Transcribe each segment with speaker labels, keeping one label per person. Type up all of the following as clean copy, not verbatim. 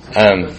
Speaker 1: Well,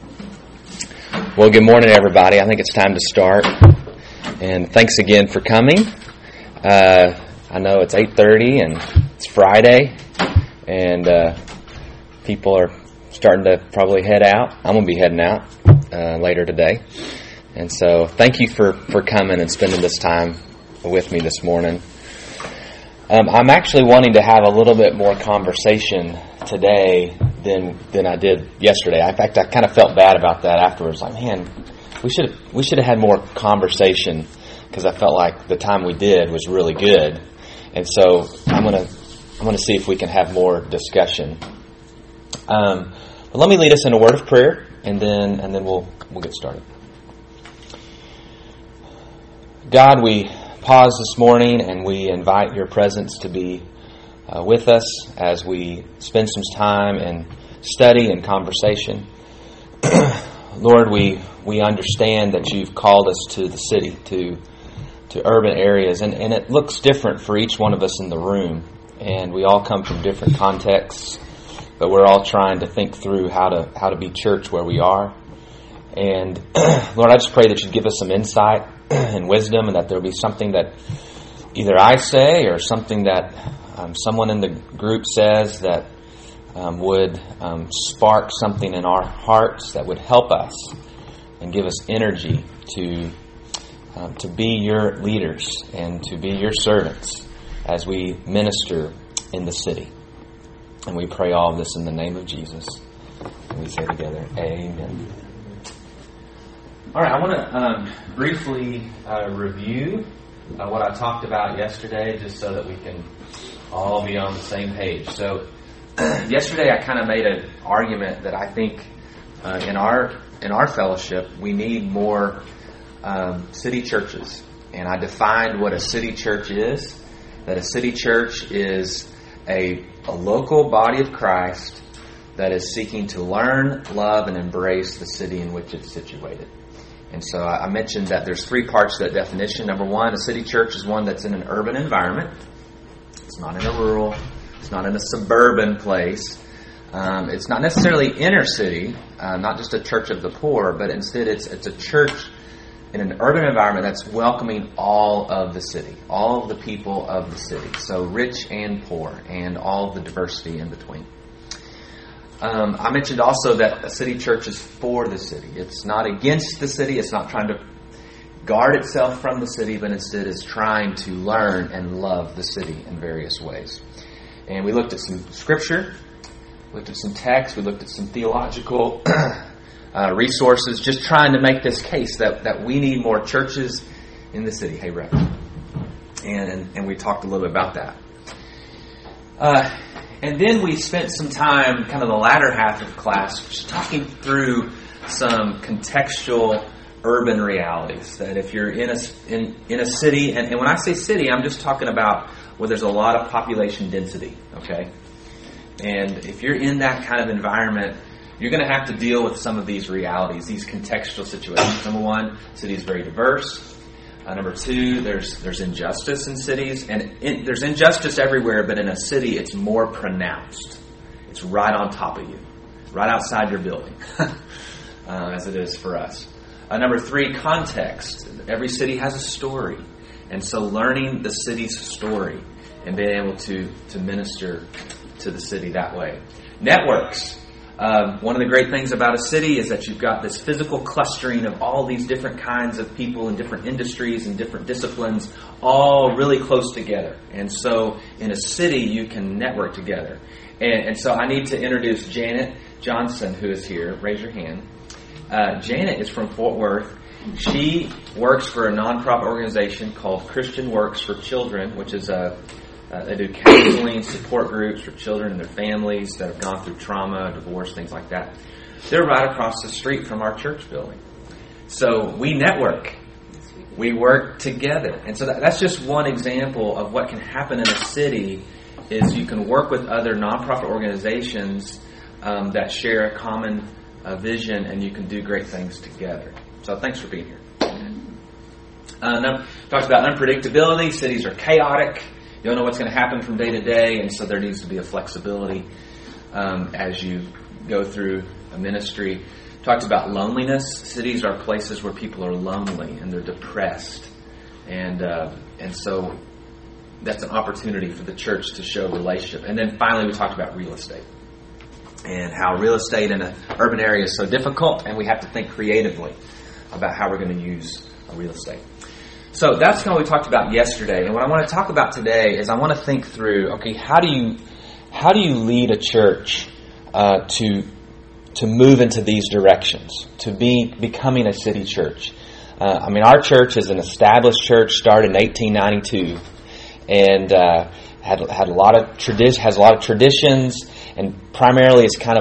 Speaker 1: good morning, everybody. I think it's time to start. And thanks again for coming. I know it's 8:30 and it's Friday, and people are starting to probably head out. I'm going to be heading out later today. And so thank you for coming and spending this time with me this morning. I'm actually wanting to have a little bit more conversation today than I did yesterday. In fact, I kind of felt bad about that afterwards. Like, man, we should have had more conversation, because I felt like the time we did was really good. And so I'm gonna see if we can have more discussion. But let me lead us in a word of prayer, and then we'll get started. God, we pause this morning and we invite your presence to be with us as we spend some time in study and conversation. Lord, we understand that you've called us to the city, to urban areas, and it looks different for each one of us in the room, and we all come from different contexts, but we're all trying to think through how to be church where we are. And Lord, I just pray that you'd give us some insight and wisdom, and that there'll be something that either I say or something that someone in the group says that would spark something in our hearts that would help us and give us energy to be your leaders and to be your servants as we minister in the city. And we pray all of this in the name of Jesus. And we say together, amen. All right, I want to briefly review what I talked about yesterday, just so that we can all be on the same page. So yesterday I kind of made an argument that I think in our fellowship we need more city churches. And I defined what a city church is, that a city church is a local body of Christ that is seeking to learn, love, and embrace the city in which it's situated. And so I mentioned that there's three parts to that definition. Number one, a city church is one that's in an urban environment. It's not in a rural, it's not in a suburban place. It's not necessarily inner city, not just a church of the poor, but instead it's a church in an urban environment that's welcoming all of the city, all of the people of the city. So rich and poor, and all of the diversity in between. I mentioned also that a city church is for the city. It's not against the city. It's not trying to guard itself from the city, but instead is trying to learn and love the city in various ways. And we looked at some scripture, looked at some text, we looked at some theological resources, just trying to make this case that we need more churches in the city. Hey, Rev. And we talked a little bit about that. And then we spent some time, kind of the latter half of class, just talking through some contextual urban realities. That if you're in a city, and when I say city, I'm just talking about where there's a lot of population density, okay? And if you're in that kind of environment, you're going to have to deal with some of these realities, these contextual situations. Number one, the city is very diverse. Number two, there's injustice in cities, and there's injustice everywhere, but in a city it's more pronounced. It's right on top of you, right outside your building, as it is for us. Number three, context. Every city has a story, and so learning the city's story and being able to minister to the city that way. Networks. One of the great things about a city is that you've got this physical clustering of all these different kinds of people in different industries and different disciplines, all really close together. And so in a city, you can network together. And so I need to introduce Janet Johnson, who is here. Raise your hand. Janet is from Fort Worth. She works for a nonprofit organization called Christian Works for Children, which is they do counseling, support groups for children and their families that have gone through trauma, divorce, things like that. They're right across the street from our church building. So we network. We work together. And so that's just one example of what can happen in a city, is you can work with other nonprofit organizations that share a common vision, and you can do great things together. So thanks for being here. Now, talked about unpredictability. Cities are chaotic. You don't know what's going to happen from day to day, and so there needs to be a flexibility as you go through a ministry. Talked about loneliness. Cities are places where people are lonely and they're depressed, and so that's an opportunity for the church to show relationship. And then finally, we talked about real estate and how real estate in an urban area is so difficult, and we have to think creatively about how we're going to use real estate. So that's kind of what we talked about yesterday. And what I want to talk about today is I want to think through, okay, how do you lead a church to move into these directions, to becoming a city church? Our church is an established church, started in 1892, and has a lot of traditions, and primarily is kind of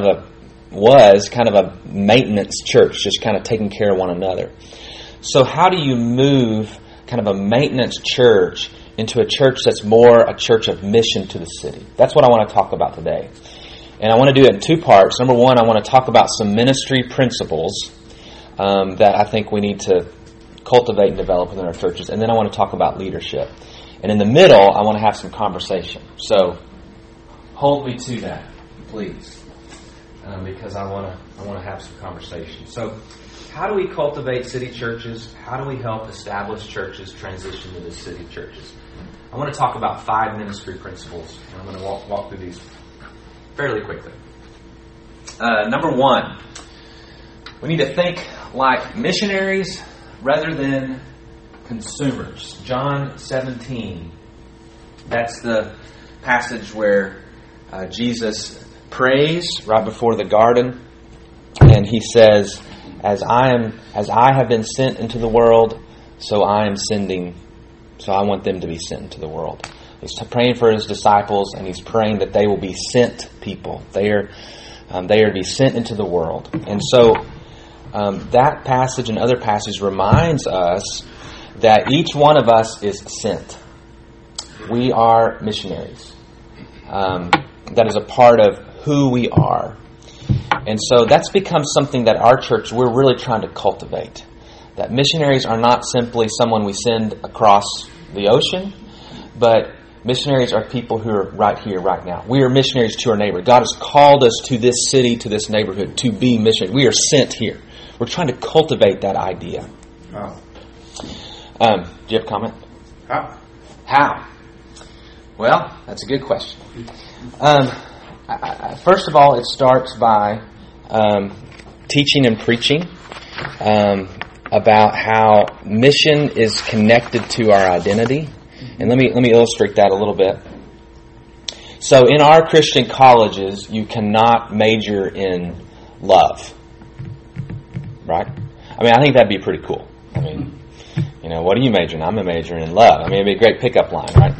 Speaker 1: a maintenance church, just kind of taking care of one another. So how do you move kind of a maintenance church into a church that's more a church of mission to the city? That's what I want to talk about today. And I want to do it in two parts. Number one, I want to talk about some ministry principles that I think we need to cultivate and develop in our churches. And then I want to talk about leadership. And in the middle, I want to have some conversation. So hold me to that, please, because I want to have some conversation. So how do we cultivate city churches? How do we help established churches transition to the city churches? I want to talk about 5 ministry principles, and I'm going to walk through these fairly quickly. Number 1, we need to think like missionaries rather than consumers. John 17, that's the passage where Jesus prays right before the garden, and he says, As I have been sent into the world, so I want them to be sent into the world. He's praying for his disciples, and he's praying that they will be sent people. They are to be sent into the world. And so that passage and other passages reminds us that each one of us is sent. We are missionaries. That is a part of who we are. And so that's become something that our church, we're really trying to cultivate. That missionaries are not simply someone we send across the ocean, but missionaries are people who are right here, right now. We are missionaries to our neighbor. God has called us to this city, to this neighborhood, to be missionaries. We are sent here. We're trying to cultivate that idea.
Speaker 2: How?
Speaker 1: Do you have a comment? How? Well, that's a good question. First of all, it starts by teaching and preaching about how mission is connected to our identity. And let me illustrate that a little bit. So in our Christian colleges, you cannot major in love. Right? I think that'd be pretty cool. What are you majoring in? I'm majoring in love. It'd be a great pickup line, right?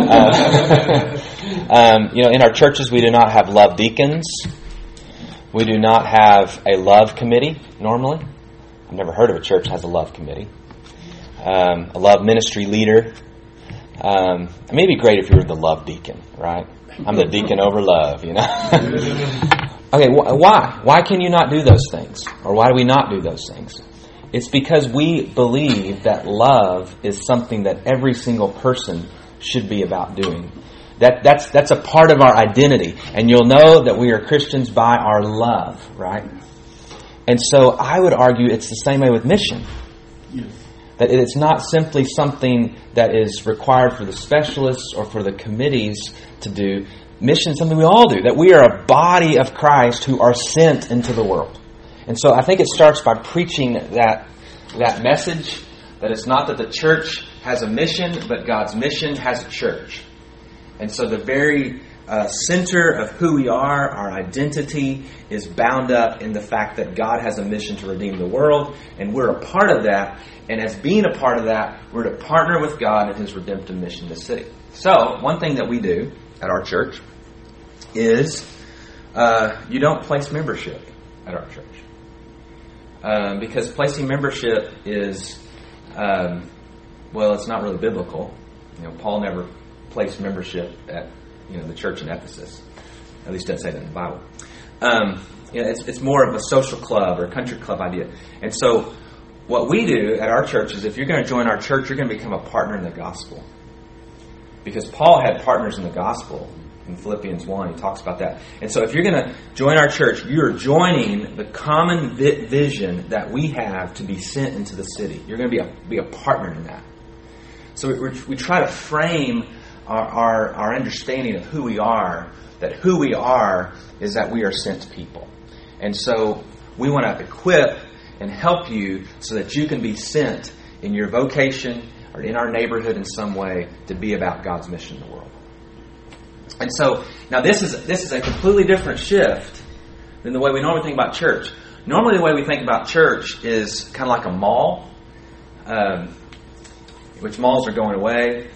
Speaker 1: In our churches, we do not have love deacons. We do not have a love committee, normally. I've never heard of a church that has a love committee. A love ministry leader. It'd be great if you were the love deacon, right? I'm the deacon over love, Okay, why? Why can you not do those things? Or why do we not do those things? It's because we believe that love is something that every single person should be about doing. That's a part of our identity. And you'll know that we are Christians by our love, right? And so I would argue it's the same way with mission. Yes. That it's not simply something that is required for the specialists or for the committees to do. Mission is something we all do. That we are a body of Christ who are sent into the world. And so I think it starts by preaching that message, that it's not that the church has a mission, but God's mission has a church. And so the very center of who we are, our identity, is bound up in the fact that God has a mission to redeem the world, and we're a part of that. And as being a part of that, we're to partner with God in His redemptive mission to the city. So one thing that we do at our church is you don't place membership at our church. Because placing membership is, it's not really biblical. Paul never placed membership at, the church in Ephesus. At least it doesn't say that in the Bible. It's more of a social club or a country club idea. And so what we do at our church is if you're going to join our church, you're going to become a partner in the gospel. Because Paul had partners in the gospel. in Philippians 1. He talks about that. And so if you're going to join our church, you're joining the common vision that we have to be sent into the city. You're going to be a partner in that. So we try to frame our understanding of who we are, that who we are is that we are sent people. And so we want to equip and help you so that you can be sent in your vocation or in our neighborhood in some way to be about God's mission in the world. And so now this is a completely different shift than the way we normally think about church. Normally the way we think about church is kind of like a mall, which malls are going away.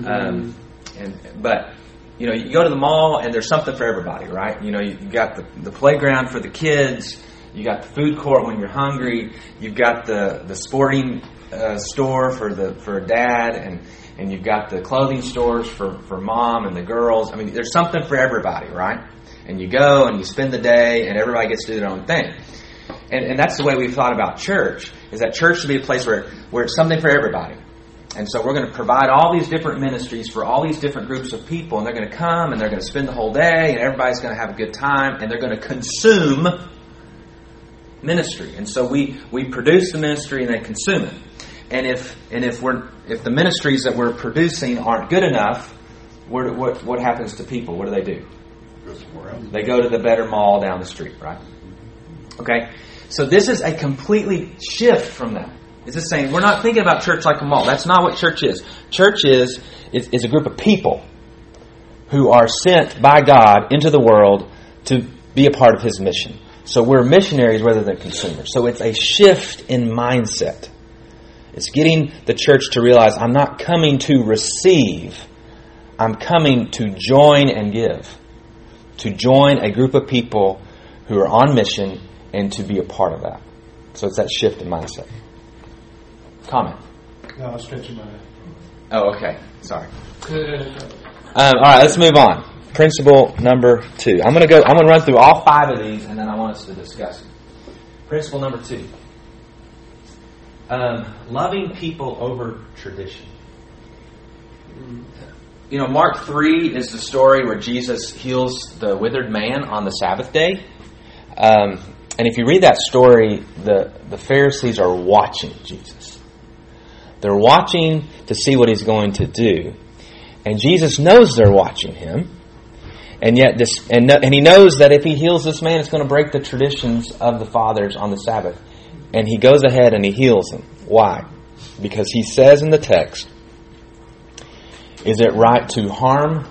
Speaker 1: But you go to the mall and there's something for everybody, right? You got the playground for the kids, you got the food court when you're hungry, you've got the sporting store for dad, and you've got the clothing stores for mom and the girls. I mean, there's something for everybody, right? And you go and you spend the day and everybody gets to do their own thing. And that's the way we've thought about church, is that church should be a place where it's something for everybody. And so we're going to provide all these different ministries for all these different groups of people, and they're going to come and they're going to spend the whole day, and everybody's going to have a good time, and they're going to consume ministry. And so we produce the ministry and they consume it. And if the ministries that we're producing aren't good enough, what happens to people? What do?
Speaker 2: Go somewhere else.
Speaker 1: They go to the better mall down the street, right? Okay, so this is a completely shift from that. It's just saying we're not thinking about church like a mall. That's not what church is. Church is a group of people who are sent by God into the world to be a part of His mission. So we're missionaries rather than consumers. So it's a shift in mindset. It's getting the church to realize I'm not coming to receive. I'm coming to join and give. To join a group of people who are on mission and to be a part of that. So it's that shift in mindset. Comment?
Speaker 3: No, I was stretching my neck.
Speaker 1: Oh, okay. Sorry. All right, let's move on. Principle number 2. I'm going to run through all 5 of these, and then I want us to discuss them. Principle number 2. Loving people over tradition. Mark 3 is the story where Jesus heals the withered man on the Sabbath day. And if you read that story, the Pharisees are watching Jesus. They're watching to see what He's going to do. And Jesus knows they're watching Him. And yet and He knows that if He heals this man, it's going to break the traditions of the fathers on the Sabbath. And He goes ahead and He heals him. Why? Because He says in the text, is it right to harm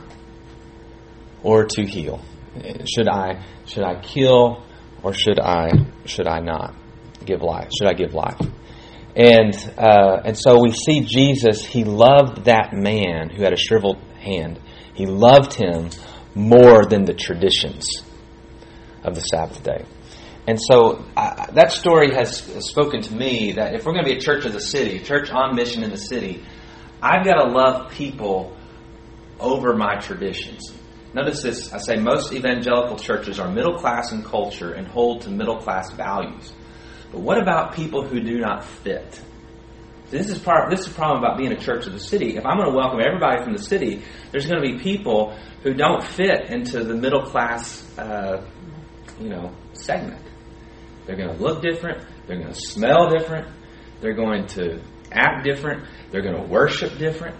Speaker 1: or to heal? Should I kill or should I not give life? Should I give life? And so we see Jesus, He loved that man who had a shriveled hand. He loved him more than the traditions of the Sabbath day. And so that story has spoken to me that if we're going to be a church of the city, church on mission in the city, I've got to love people over my traditions. Notice this, I say most evangelical churches are middle class in culture and hold to middle class values. But what about people who do not fit? This is a problem about being a church of the city. If I'm going to welcome everybody from the city, there's going to be people who don't fit into the middle class, segment. They're going to look different. They're going to smell different. They're going to act different. They're going to worship different.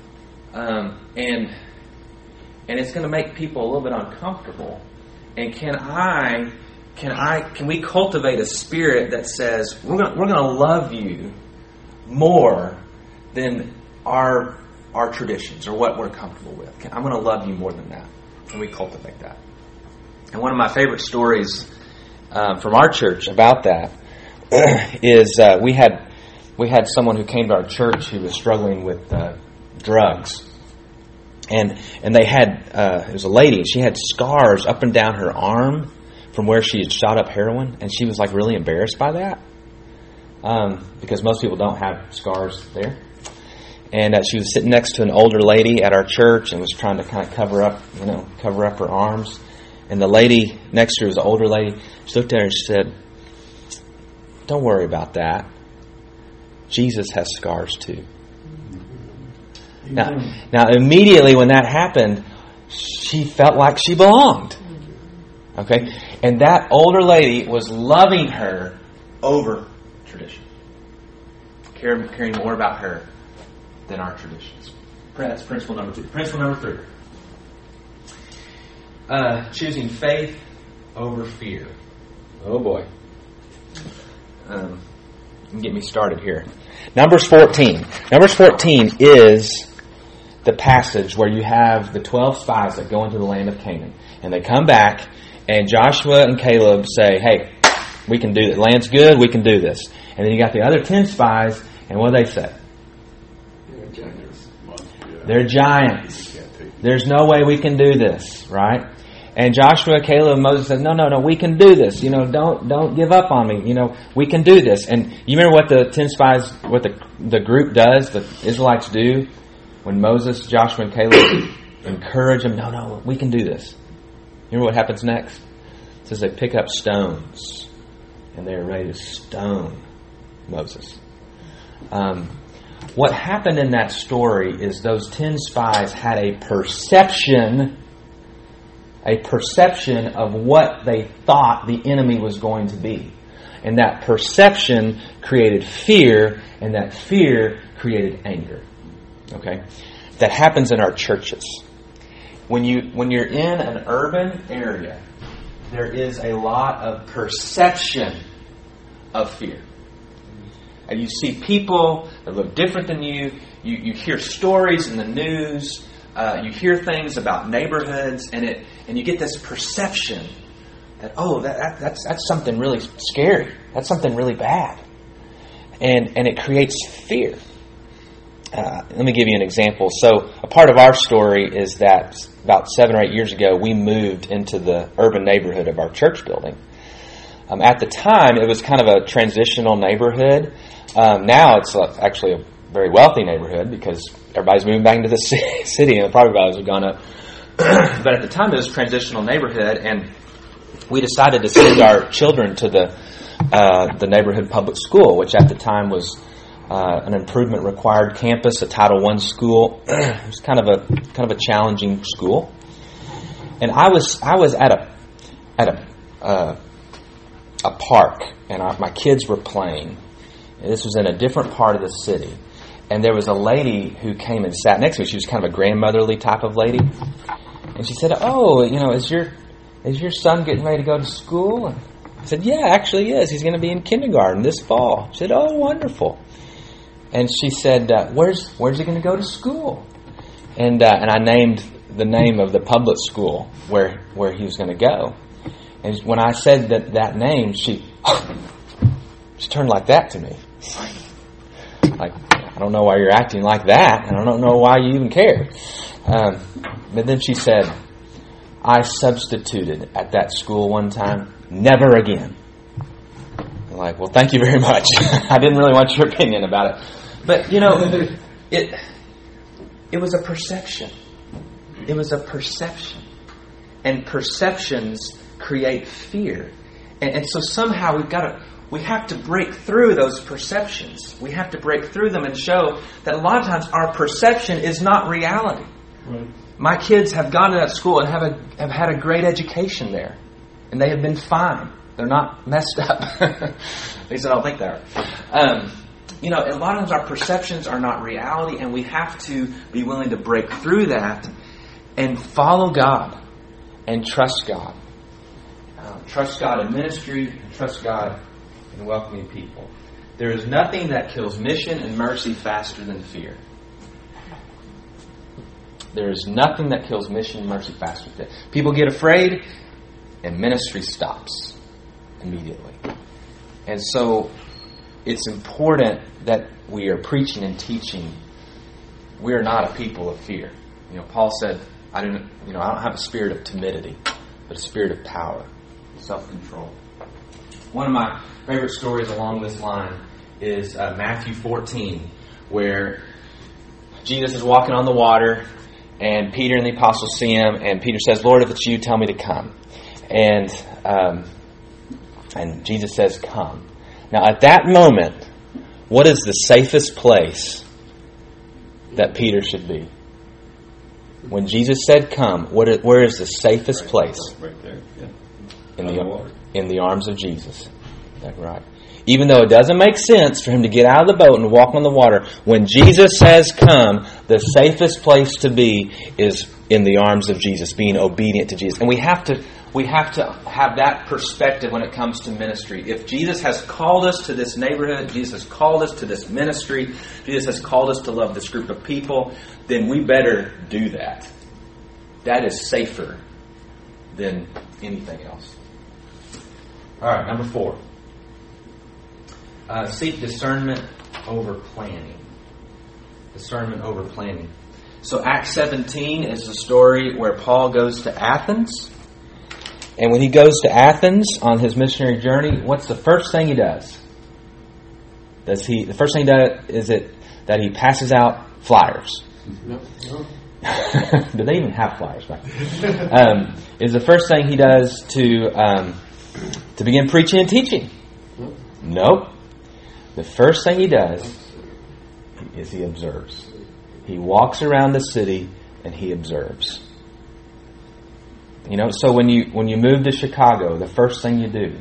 Speaker 1: And it's going to make people a little bit uncomfortable. And can we cultivate a spirit that says we're going to love you more than our traditions or what we're comfortable with? I'm going to love you more than that. Can we cultivate that? And one of my favorite stories from our church about that is we had someone who came to our church who was struggling with drugs. And they had, it was a lady, she had scars up and down her arm from where she had shot up heroin, and she was like really embarrassed by that because most people don't have scars there. And she was sitting next to an older lady at our church and was trying to kind of cover up her arms. And the lady next to her was an older lady. She looked at her and she said, "Don't worry about that. Jesus has scars too." Now, immediately when that happened, she felt like she belonged. Okay? And that older lady was loving her over tradition. Caring more about her than our traditions. That's principle number 2. Principle number 3. Choosing faith over fear. Oh boy. Get me started here. Numbers 14. Numbers 14 is the passage where you have the 12 spies that go into the land of Canaan. And they come back, and Joshua and Caleb say, hey, we can do this. The land's good, we can do this. And then you got the other 10 spies, and what do they say? They're giants. There's no way we can do this, right? And Joshua, Caleb, and Moses said, no, we can do this. Don't give up on me. We can do this. And you remember what the 10 spies, what the group does, the Israelites do, when Moses, Joshua, and Caleb encourage them, no, we can do this. You remember what happens next? It says they pick up stones, and they are ready to stone Moses. What happened in that story is those 10 spies had a perception of what they thought the enemy was going to be. And that perception created fear, and that fear created anger. Okay? That happens in our churches. When you're in an urban area, there is a lot of perception of fear. And you see people that look different than you. You hear stories in the news. You hear things about neighborhoods, and you get this perception that that's something really scary. That's something really bad, and it creates fear. Let me give you an example. So a part of our story is that about 7 or 8 years ago, we moved into the urban neighborhood of our church building. At the time, it was kind of a transitional neighborhood. Now it's actually a very wealthy neighborhood because everybody's moving back into the city and the property values have gone up. But at the time, it was a transitional neighborhood, and we decided to send our children to the neighborhood public school, which at the time was an improvement required campus, a Title I school. It was kind of a challenging school, and I was at a park, and my kids were playing. This was in a different part of the city, and there was a lady who came and sat next to me. She was kind of a grandmotherly type of lady, and she said, "Oh, is your son getting ready to go to school?" And I said, "Yeah, actually he is. He's going to be in kindergarten this fall." She said, "Oh, wonderful." And she said, "Where's he going to go to school?" And I named the name of the public school where he was going to go. And when I said that name, she turned like that to me. Like, I don't know why you're acting like that, and I don't know why you even care. But then she said, "I substituted at that school one time. Never again." I'm like, well, thank you very much. I didn't really want your opinion about it. But, it was a perception. It was a perception. And perceptions create fear. And so somehow we have to break through those perceptions. We have to break through them and show that a lot of times our perception is not reality. Right. My kids have gone to that school and have had a great education there. And they have been fine. They're not messed up. At least I don't think they are. A lot of times our perceptions are not reality, and we have to be willing to break through that and follow God and trust God. Trust God in ministry, and trust God in welcoming people. There is nothing that kills mission and mercy faster than fear. There is nothing that kills mission and mercy faster than fear. People get afraid, and ministry stops immediately. And so it's important that we are preaching and teaching. We are not a people of fear. Paul said, I don't have a spirit of timidity, but a spirit of power, self-control. One of my favorite stories along this line is Matthew 14, where Jesus is walking on the water, and Peter and the apostles see him, and Peter says, "Lord, if it's you, tell me to come." And Jesus says, "Come." Now, at that moment, what is the safest place that Peter should be? When Jesus said, "Come," where is the safest place?
Speaker 2: Right there. Yeah.
Speaker 1: In the arms of Jesus. That's right. Even though it doesn't make sense for him to get out of the boat and walk on the water, when Jesus says, "Come," the safest place to be is in the arms of Jesus, being obedient to Jesus. And we have to have that perspective when it comes to ministry. If Jesus has called us to this neighborhood, Jesus has called us to this ministry, Jesus has called us to love this group of people, then we better do that. That is safer than anything else. All right, number 4. Seek discernment over planning. Discernment over planning. So Acts 17 is the story where Paul goes to Athens. And when he goes to Athens on his missionary journey, what's the first thing he does? The first thing he does is that he passes out flyers.
Speaker 3: No.
Speaker 1: Do they even have flyers back then? Is the first thing he does to begin preaching and teaching? Nope. The first thing he does is he observes. He walks around the city and he observes. So when you move to Chicago, the first thing you do,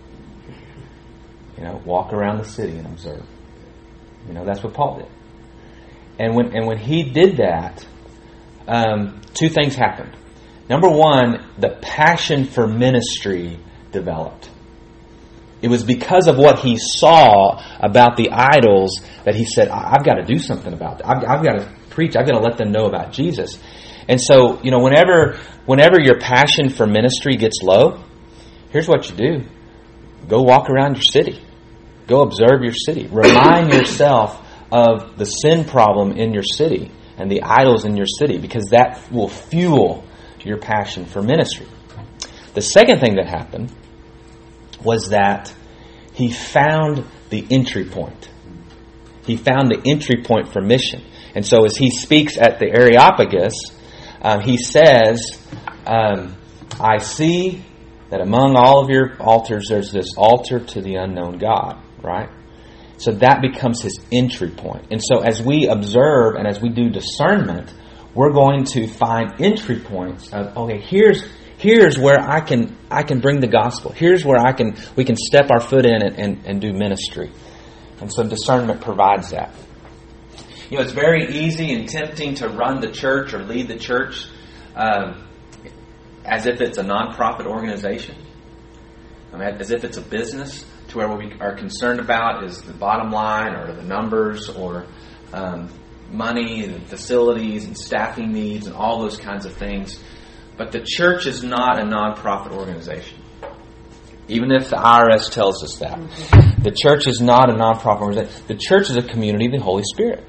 Speaker 1: walk around the city and observe. That's what Paul did. And when he did that, 2 things happened. Number 1, the passion for ministry developed. It was because of what he saw about the idols that he said, I've got to do something about that. I've got to preach. I've got to let them know about Jesus. And so, whenever your passion for ministry gets low, here's what you do. Go walk around your city. Go observe your city. Remind yourself of the sin problem in your city and the idols in your city, because that will fuel your passion for ministry. The second thing that happened was that he found the entry point. He found the entry point for mission. And so as he speaks at the Areopagus, he says, I see that among all of your altars, there's this altar to the unknown God, right? So that becomes his entry point. And so as we observe and as we do discernment, we're going to find entry points of, okay, here's where I can bring the gospel. Here's where we can step our foot in and do ministry. And so discernment provides that. It's very easy and tempting to run the church or lead the church as if it's a nonprofit organization, as if it's a business, to where what we are concerned about is the bottom line or the numbers or money and facilities and staffing needs and all those kinds of things. But the church is not a nonprofit organization. Even if the IRS tells us that. The church is not a nonprofit organization. The church is a community of the Holy Spirit.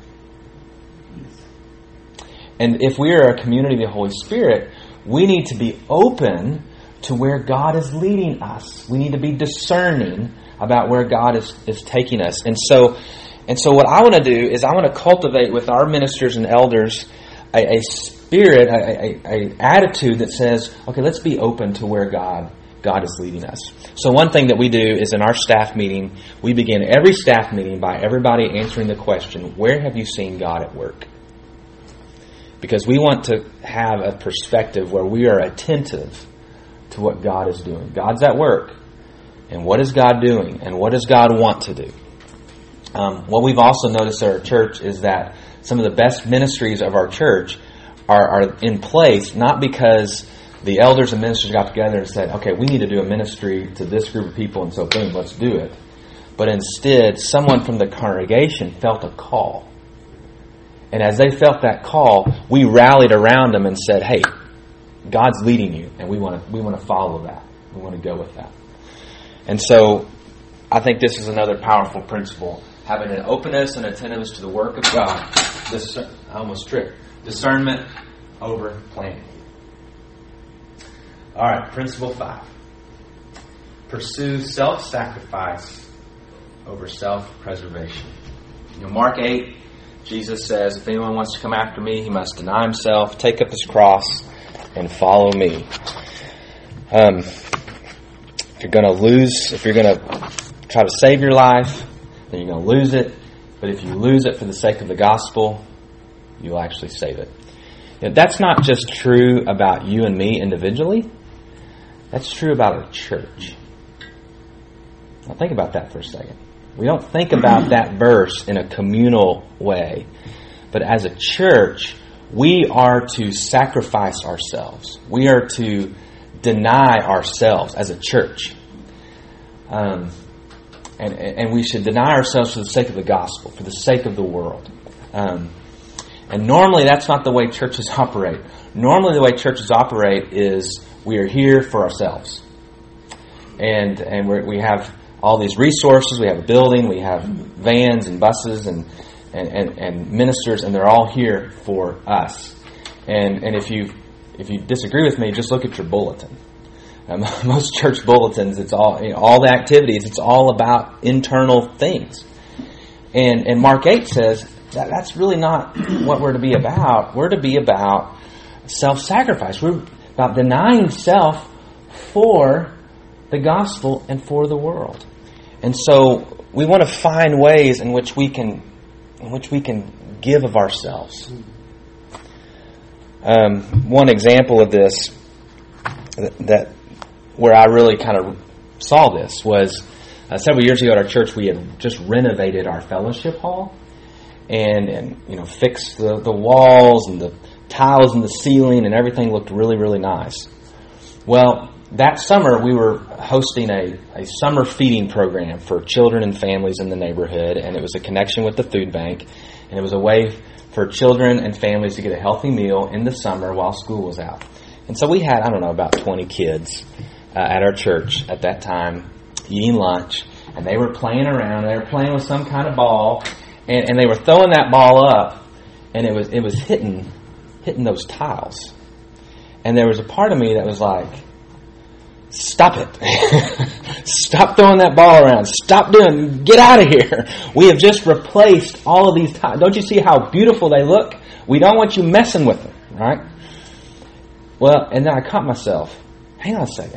Speaker 1: And if we are a community of the Holy Spirit, we need to be open to where God is leading us. We need to be discerning about where God is taking us. And so what I want to do is I want to cultivate with our ministers and elders a spirit, a attitude that says, okay, let's be open to where God is leading us. So one thing that we do is in our staff meeting, we begin every staff meeting by everybody answering the question, where have you seen God at work? Because we want to have a perspective where we are attentive to what God is doing. God's at work. And what is God doing? And what does God want to do? What we've also noticed at our church is that some of the best ministries of our church are in place, not because the elders and ministers got together and said, okay, we need to do a ministry to this group of people, and so boom, let's do it. But instead, someone from the congregation felt a call. And as they felt that call, we rallied around them and said, hey, God's leading you, and we want to follow that. We want to go with that. And so I think this is another powerful principle. Having an openness and attentiveness to the work of God. I almost tripped. Discernment over planning. All right, principle 5. Pursue self-sacrifice over self-preservation. Mark 8, Jesus says, if anyone wants to come after me, he must deny himself, take up his cross, and follow me. If you're going to try to save your life, then you're going to lose it. But if you lose it for the sake of the gospel, you'll actually save it. That's not just true about you and me individually. That's true about our church. Now think about that for a second. We don't think about that verse in a communal way. But as a church, we are to sacrifice ourselves. We are to deny ourselves as a church. And we should deny ourselves for the sake of the gospel, for the sake of the world. And normally that's not the way churches operate. Normally the way churches operate is we are here for ourselves. And we have all these resources. We have a building. We have vans and buses and ministers, and they're all here for us. And if you disagree with me, just look at your bulletin. Most church bulletins, it's all the activities. It's all about internal things. And Mark 8 says that's really not what we're to be about. We're to be about self-sacrifice. We're about denying self for the gospel and for the world. And so we want to find ways in which we can give of ourselves. One example of this that where I really kind of saw this was several years ago at our church. We had just renovated our fellowship hall and fixed the walls and the tiles in the ceiling, and everything looked really, really nice. Well, that summer we were hosting a summer feeding program for children and families in the neighborhood, and it was a connection with the food bank, and it was a way for children and families to get a healthy meal in the summer while school was out. And so we had, about 20 kids at our church at that time eating lunch, and they were playing around. They were playing with some kind of ball, and they were throwing that ball up, and it was hitting those tiles. And there was a part of me that was like, stop it. Stop throwing that ball around. Get out of here. We have just replaced all of these tiles. Don't you see how beautiful they look? We don't want you messing with them, right? Well, and then I caught myself. Hang on a second.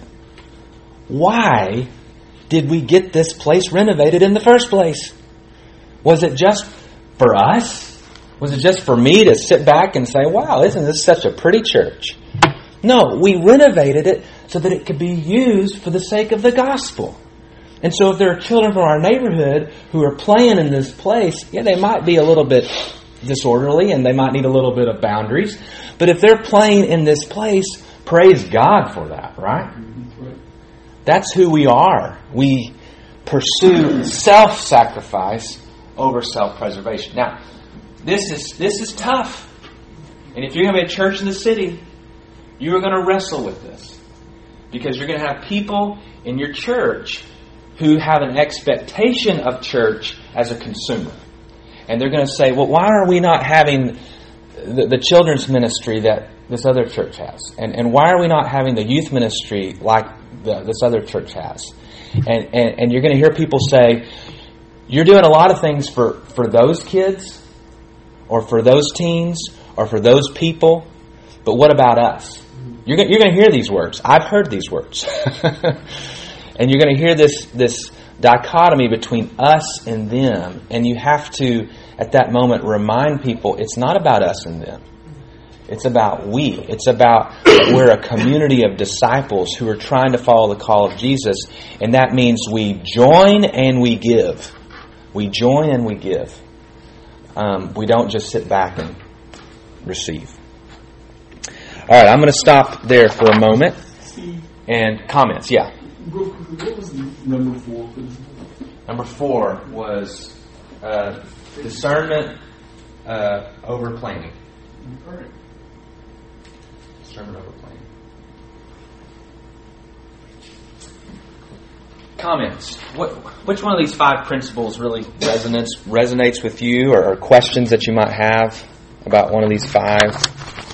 Speaker 1: Why did we get this place renovated in the first place? Was it just for us? Was it just for me to sit back and say, wow, isn't this such a pretty church? No, we renovated it so that it could be used for the sake of the gospel. And so if there are children from our neighborhood who are playing in this place, they might be a little bit disorderly and they might need a little bit of boundaries. But if they're playing in this place, praise God for that, right? That's who we are. We pursue self-sacrifice over self-preservation. Now, this is tough. And if you're going to be a church in the city, you are going to wrestle with this. Because you're going to have people in your church who have an expectation of church as a consumer. And they're going to say, well, why are we not having the children's ministry that this other church has? And why are we not having the youth ministry like this other church has? And you're going to hear people say, you're doing a lot of things for those kids or for those teens or for those people, but what about us? You're going to hear these words. I've heard these words. And you're going to hear this dichotomy between us and them. And you have to, at that moment, remind people it's not about us and them. It's about we. It's about we're a community of disciples who are trying to follow the call of Jesus. And that means we join and we give. We join and we give. We don't just sit back and receive. All right, I'm going to stop there for a moment. And comments, yeah.
Speaker 2: What was number 4?
Speaker 1: Number 4 was discernment over planning.
Speaker 2: All right.
Speaker 1: Discernment over planning. Comments. Which one of these 5 principles really resonates with you, or questions that you might have about one of these 5?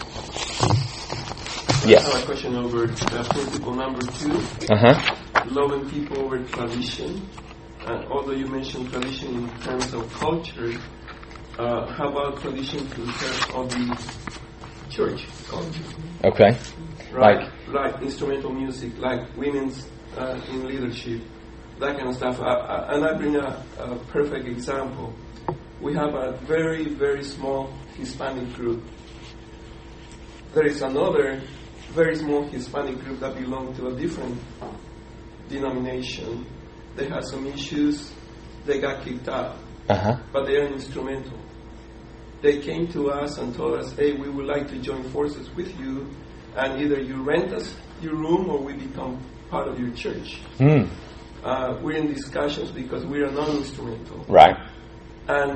Speaker 1: Yes.
Speaker 4: I have a question over principle number 2. Loving people over tradition. Although you mentioned tradition in terms of culture, how about tradition in terms of the church culture?
Speaker 1: Okay.
Speaker 4: Right. Like instrumental music, like women's in leadership, that kind of stuff. And I bring a perfect example. We have a very, very small Hispanic group. there is another very small Hispanic group that belong to a different denomination. They had some issues. They got kicked out. But they are instrumental. They came to us and told us, hey, we would like to join forces with you, and either you rent us your room or we become part of your church. We're in discussions because we are non-instrumental.
Speaker 1: Right.
Speaker 4: And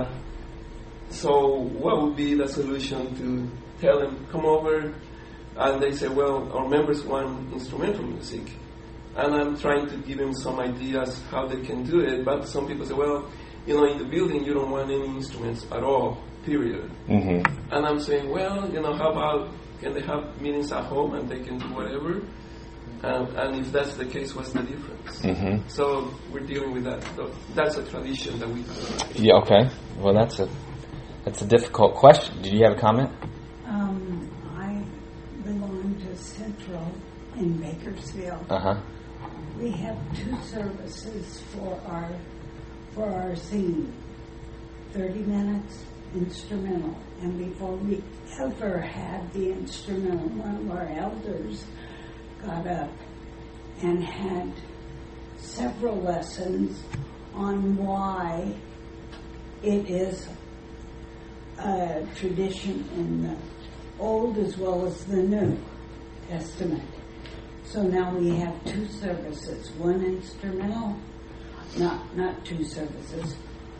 Speaker 4: so what would be the solution to tell them, come over? And they say, well, our members want instrumental music. And I'm trying to give them some ideas how they can do it. But some people say, well, in the building you don't want any instruments at all, period. And I'm saying, well, how about, can they have meetings at home and they can do whatever? And if that's the case, what's the difference? So we're dealing with that. So that's a tradition that we have.
Speaker 1: Yeah, okay. Well, that's a difficult question. Did you have a comment?
Speaker 5: I belong to Central in Bakersfield. We have 2 services for our singing. 30 minutes instrumental. And before we ever had the instrumental, one of our elders got up and had several lessons on why it is a tradition in the Old as well as the New Testament. So now we have 2 services, one instrumental, not 2 services,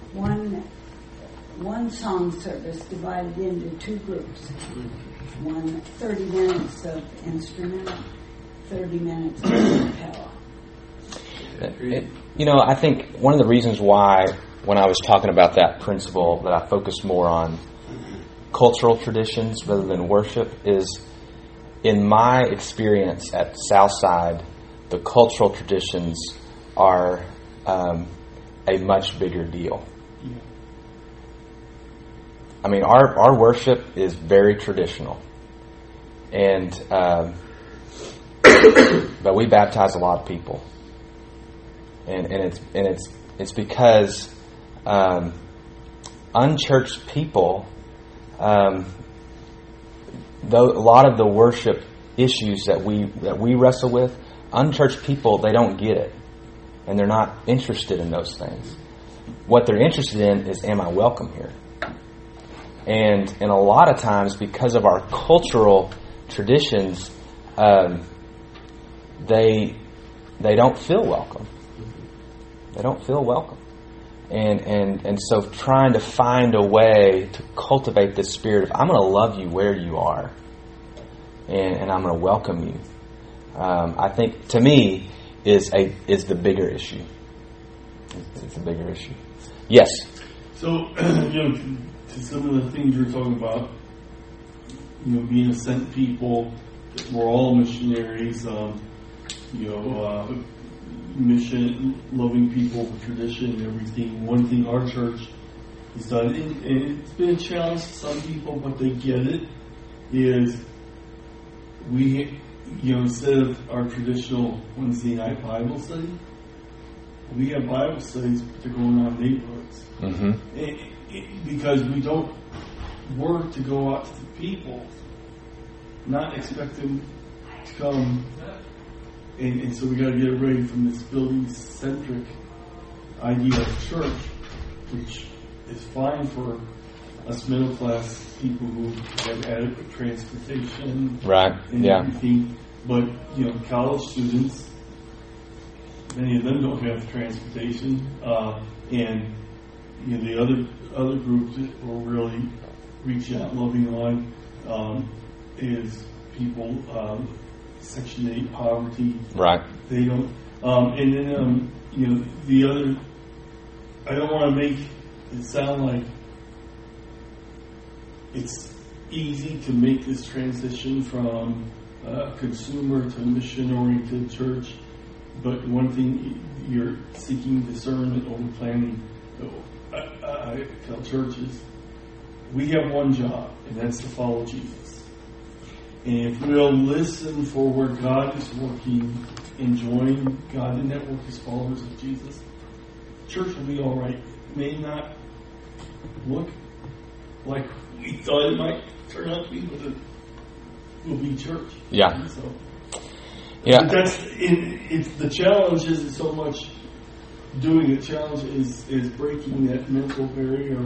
Speaker 5: one song service divided into 2 groups. 30 minutes of instrumental, 30 minutes of a cappella.
Speaker 1: I think one of the reasons why, when I was talking about that principle, that I focused more on cultural traditions rather than worship is, in my experience at Southside, the cultural traditions are a much bigger deal. I mean, our worship is very traditional, and but we baptize a lot of people, and it's because unchurched people, though a lot of the worship issues that we wrestle with, unchurched people, they don't get it, and they're not interested in those things. What they're interested in is, am I welcome here? And a lot of times, because of our cultural traditions, they don't feel welcome. They don't feel welcome. And so trying to find a way to cultivate this spirit of, I'm going to love you where you are, and I'm going to welcome you, I think, to me, is the bigger issue. It's a bigger issue. Yes?
Speaker 2: So, to some of the things you're talking about, being a sent people, we're all missionaries, mission, loving people, tradition, everything. One thing our church has done, and it's been a challenge to some people, but they get it, is we, instead of our traditional Wednesday night Bible study, we have Bible studies, but they're going on neighborhoods. Because we don't work to go out to the people, not expect them to come. And so we got to get away from this building-centric idea of church, which is fine for us middle-class people who have adequate transportation,
Speaker 1: right?
Speaker 2: And
Speaker 1: yeah.
Speaker 2: Everything. But college students, many of them don't have transportation, and the other group that will really reach out, loving line, is people. Section 8 poverty.
Speaker 1: Right.
Speaker 2: They don't. And then, the other, I don't want to make it sound like it's easy to make this transition from consumer to mission-oriented church, but one thing, you're seeking discernment over planning. I tell churches, we have one job, and that's to follow Jesus. And if we'll listen for where God is working and join God in that work as followers of Jesus, church will be all right. It may not look like we thought it might turn out to be, but will be church.
Speaker 1: Yeah.
Speaker 2: So,
Speaker 1: Yeah.
Speaker 2: but it's the challenge isn't so much doing it. Challenge is breaking that mental barrier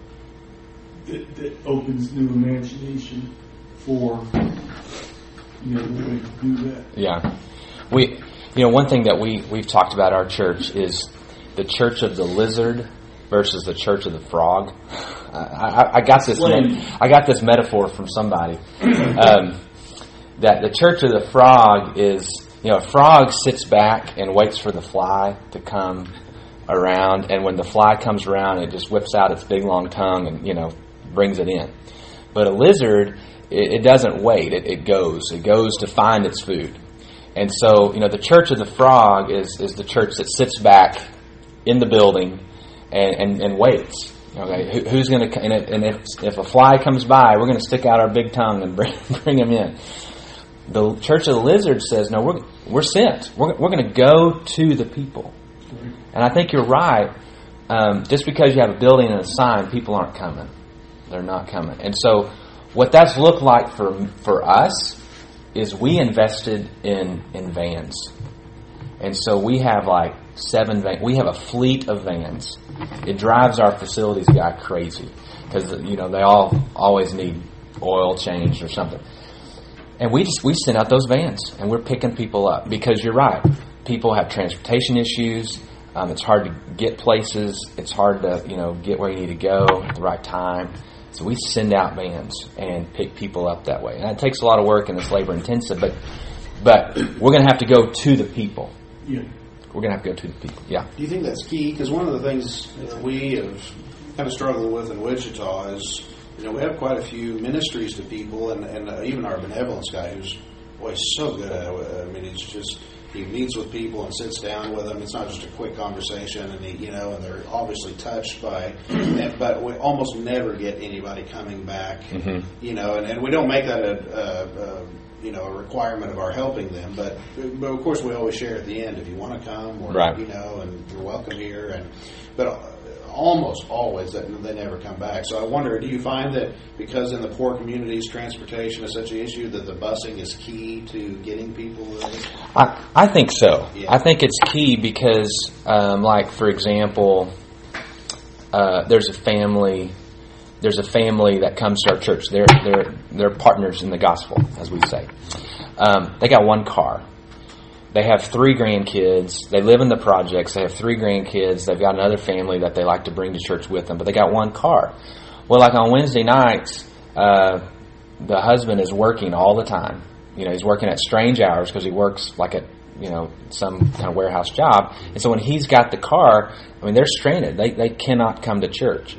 Speaker 2: that opens new imagination for the way to do that.
Speaker 1: Yeah. One thing that we've talked about our church is the church of the lizard versus the church of the frog. I got this metaphor from somebody that the church of the frog is, a frog sits back and waits for the fly to come around, and when the fly comes around, it just whips out its big long tongue and brings it in. But a lizard, it doesn't wait. It goes to find its food. And so, the church of the frog is the church that sits back in the building and waits. Okay, who's going to? And if a fly comes by, we're going to stick out our big tongue and bring him in. The church of the lizard says, no, we're sent. We're going to go to the people. And I think you're right. Just because you have a building and a sign, people aren't coming. They're not coming. And so, what that's looked like for us is we invested in vans. And so we have like 7 vans. We have a fleet of vans. It drives our facilities guy crazy because they all always need oil changed or something. And we send out those vans and we're picking people up because you're right. People have transportation issues. It's hard to get places. It's hard to get where you need to go at the right time. So we send out vans and pick people up that way. And that takes a lot of work and it's labor intensive, but we're going to have to go to the people.
Speaker 2: Yeah.
Speaker 1: We're going to have to go to the people. Yeah.
Speaker 3: Do you think that's key? Because one of the things we have kind of struggled with in Wichita is, we have quite a few ministries to people, and even our benevolence guy, who's so good at it. I mean, he meets with people and sits down with them. It's not just a quick conversation, and and they're obviously touched by it, but we almost never get anybody coming back. Mm-hmm. And we don't make that a requirement of our helping them, but of course we always share at the end if you want to come, or
Speaker 1: right.
Speaker 3: And you're welcome here, but almost always that they never come back. So I wonder, do you find that because in the poor communities transportation is such an issue that the busing is key to getting people there?
Speaker 1: I think so.
Speaker 3: Yeah.
Speaker 1: I think it's key because, like for example, there's a family that comes to our church. They're partners in the gospel, as we say. They got one car. They have 3 grandkids. They live in the projects. They have 3 grandkids. They've got another family that they like to bring to church with them, but they got one car. Well, like on Wednesday nights, the husband is working all the time. He's working at strange hours because he works like at some kind of warehouse job. And so when he's got the car, they're stranded. They cannot come to church.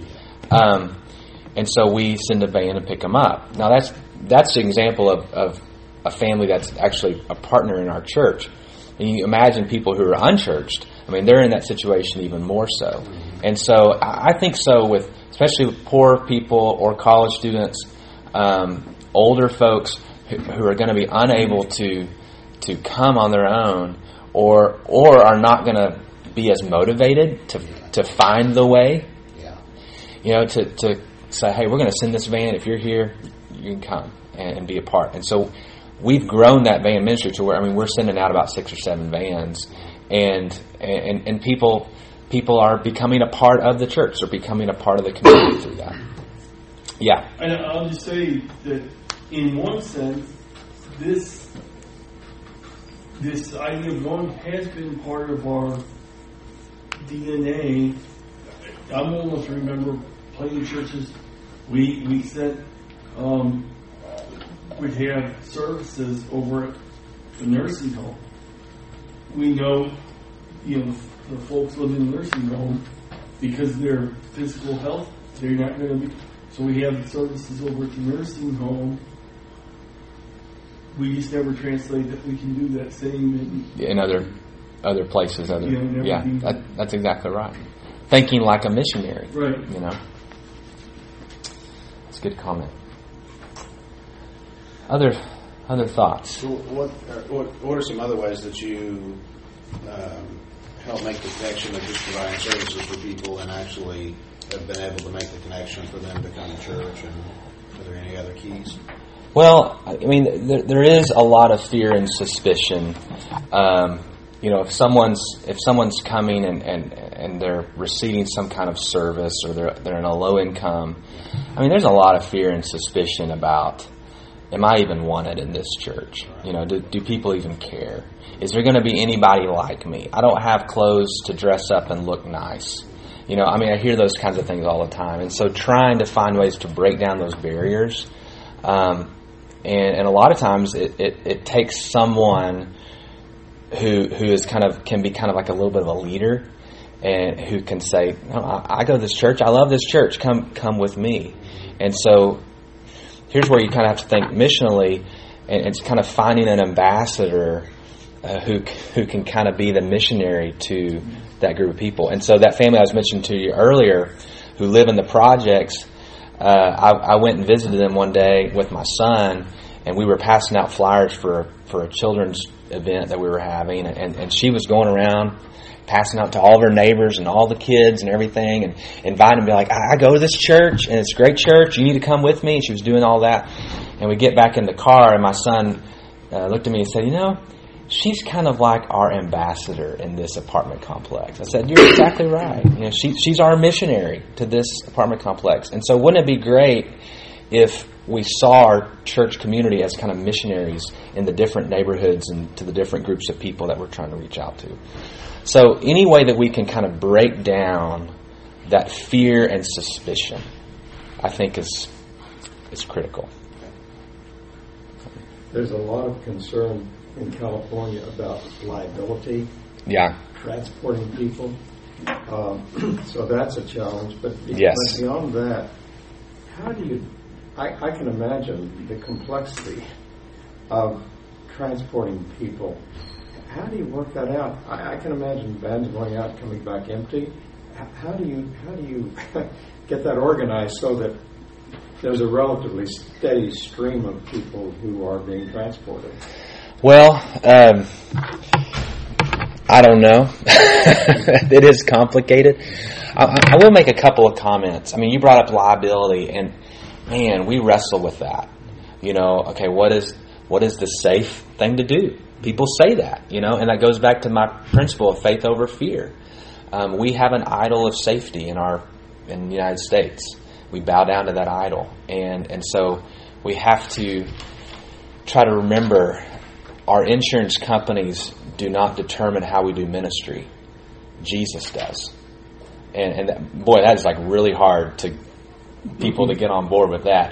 Speaker 1: And so we send a van and pick them up. Now that's an example of a family that's actually a partner in our church. And you imagine people who are unchurched. They're in that situation even more so. And so I think so especially with poor people or college students, older folks who are going to be unable to come on their own or are not going to be as motivated to find the way. Yeah. To say, hey, we're going to send this van. If you're here, you can come and be a part. And so we've grown that van ministry to where we're sending out about 6 or 7 vans, and people are becoming a part of the church. They're becoming a part of the community through that. Yeah.
Speaker 2: And I'll just say that in one sense, this idea of one has been part of our DNA. I'm almost remember playing churches. We sent. We'd have services over at the nursing home. We know, the folks living in the nursing home, because of their physical health, they're not going to be. So we have services over at the nursing home. We just never translate that we can do that same
Speaker 1: in other places. That's exactly right. Thinking like a missionary.
Speaker 2: Right.
Speaker 1: That's a good comment. Other thoughts?
Speaker 3: So what are some other ways that you help make the connection of just providing services for people and actually have been able to make the connection for them to come to church? And are there any other keys?
Speaker 1: Well, I mean, there is a lot of fear and suspicion. If someone's coming and they're receiving some kind of service, or they're in a low income, I mean, there's a lot of fear and suspicion about, am I even wanted in this church? Do people even care? Is there going to be anybody like me? I don't have clothes to dress up and look nice. I hear those kinds of things all the time. And so trying to find ways to break down those barriers, and a lot of times it takes someone who can be kind of like a little bit of a leader, and who can say, I go to this church, I love this church, come with me. And so here's where you kind of have to think missionally, and it's kind of finding an ambassador who can kind of be the missionary to that group of people. And so that family I was mentioning to you earlier, who live in the projects, I went and visited them one day with my son, and we were passing out flyers for a children's event that we were having, and she was going around passing out to all of her neighbors and all the kids and everything, and inviting them to be like, I go to this church, and it's a great church, you need to come with me. And she was doing all that. And we get back in the car, and my son looked at me and said, she's kind of like our ambassador in this apartment complex. I said, you're exactly right. She's our missionary to this apartment complex. And so wouldn't it be great if we saw our church community as kind of missionaries in the different neighborhoods and to the different groups of people that we're trying to reach out to? So any way that we can kind of break down that fear and suspicion, I think is critical.
Speaker 6: There's a lot of concern in California about liability.
Speaker 1: Yeah.
Speaker 6: Transporting people. So that's a challenge. But
Speaker 1: yes.
Speaker 6: Beyond that, how do you... I can imagine the complexity of transporting people. How do you work that out? I can imagine vans going out and coming back empty. How do you get that organized so that there's a relatively steady stream of people who are being transported?
Speaker 1: Well, I don't know. It is complicated. I will make a couple of comments. I mean, you brought up liability, and man, we wrestle with that. Okay, what is the safe thing to do? People say that, and that goes back to my principle of faith over fear. We have an idol of safety in the United States. We bow down to that idol, and so we have to try to remember our insurance companies do not determine how we do ministry. Jesus does, and that is like really hard to people to get on board with that,